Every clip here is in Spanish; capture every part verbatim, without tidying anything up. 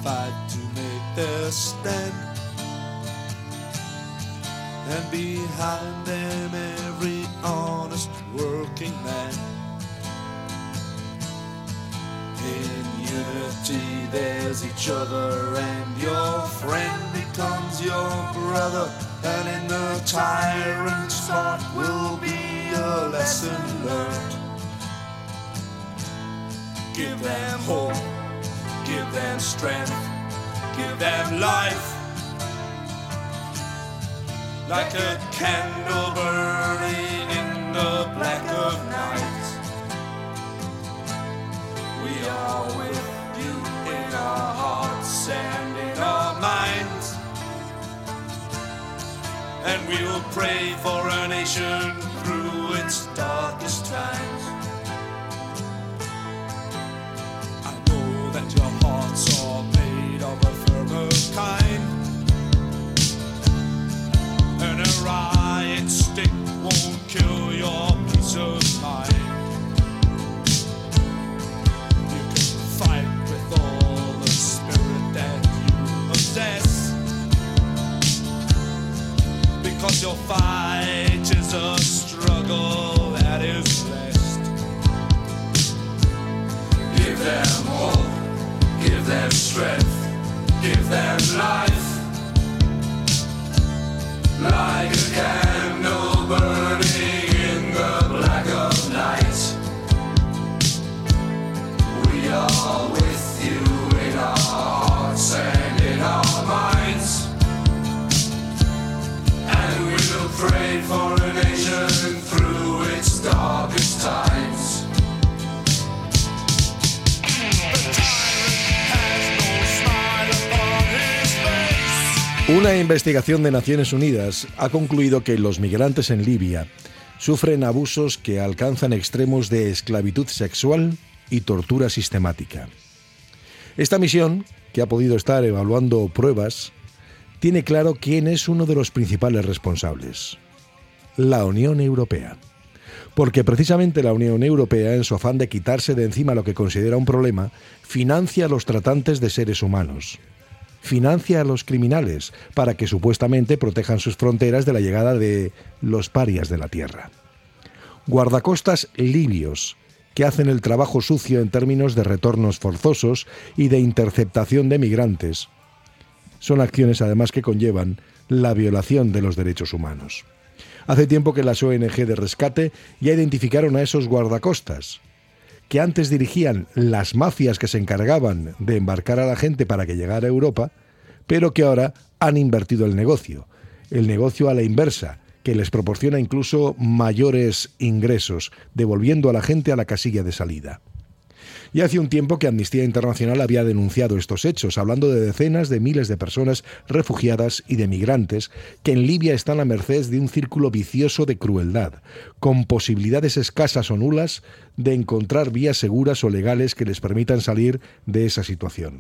fight to make their stand. And behind them every honest working man. In unity there's each other, and your friend becomes your brother. And in the tyrant's heart will be a lesson learned. Give them hope, give them strength, give them life. Like a candle burning in the black of night. We are with you in our hearts and in our minds. And we will pray for our nation through its darkest times. I know that your hearts are made of a firmer kind. And a riot stick won't kill your peace of mind. You can fight with all the spirit that you possess, because your fight is a struggle that is blessed. Give them hope, give them strength, give them life. Like a candle burning in the black of night. We are with you in our hearts and in our minds. And we will pray for a nation through its darkest times. Una investigación de Naciones Unidas ha concluido que los migrantes en Libia sufren abusos que alcanzan extremos de esclavitud sexual y tortura sistemática. Esta misión, que ha podido estar evaluando pruebas, tiene claro quién es uno de los principales responsables: la Unión Europea. Porque precisamente la Unión Europea, en su afán de quitarse de encima lo que considera un problema, financia a los tratantes de seres humanos. Financia a los criminales para que supuestamente protejan sus fronteras de la llegada de los parias de la tierra. Guardacostas libios que hacen el trabajo sucio en términos de retornos forzosos y de interceptación de migrantes. Son acciones además que conllevan la violación de los derechos humanos. Hace tiempo que las O N Ge de rescate ya identificaron a esos guardacostas, que antes dirigían las mafias que se encargaban de embarcar a la gente para que llegara a Europa, pero que ahora han invertido el negocio, el negocio a la inversa, que les proporciona incluso mayores ingresos, devolviendo a la gente a la casilla de salida. Y hace un tiempo que Amnistía Internacional había denunciado estos hechos, hablando de decenas de miles de personas refugiadas y de migrantes que en Libia están a merced de un círculo vicioso de crueldad, con posibilidades escasas o nulas de encontrar vías seguras o legales que les permitan salir de esa situación.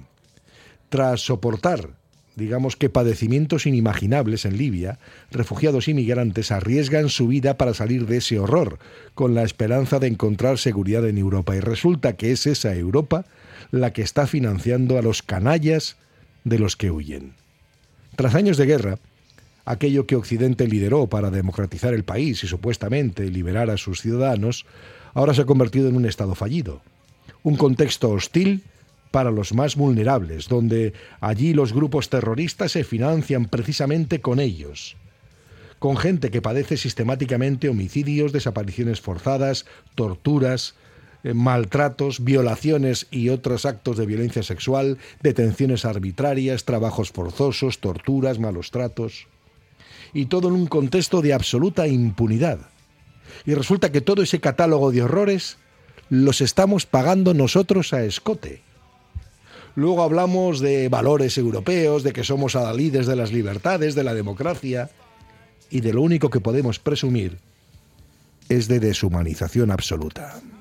Tras soportar, digamos que padecimientos inimaginables en Libia, refugiados y migrantes arriesgan su vida para salir de ese horror, con la esperanza de encontrar seguridad en Europa. Y resulta que es esa Europa la que está financiando a los canallas de los que huyen. Tras años de guerra, aquello que Occidente lideró para democratizar el país y supuestamente liberar a sus ciudadanos, ahora se ha convertido en un estado fallido. Un contexto hostil para los más vulnerables, donde allí los grupos terroristas se financian precisamente con ellos, con gente que padece sistemáticamente homicidios, desapariciones forzadas, torturas, eh, maltratos, violaciones y otros actos de violencia sexual, detenciones arbitrarias, trabajos forzosos, torturas, malos tratos, y todo en un contexto de absoluta impunidad. Y resulta que todo ese catálogo de horrores los estamos pagando nosotros a escote. Luego hablamos de valores europeos, de que somos adalides de las libertades, de la democracia, y de lo único que podemos presumir es de deshumanización absoluta.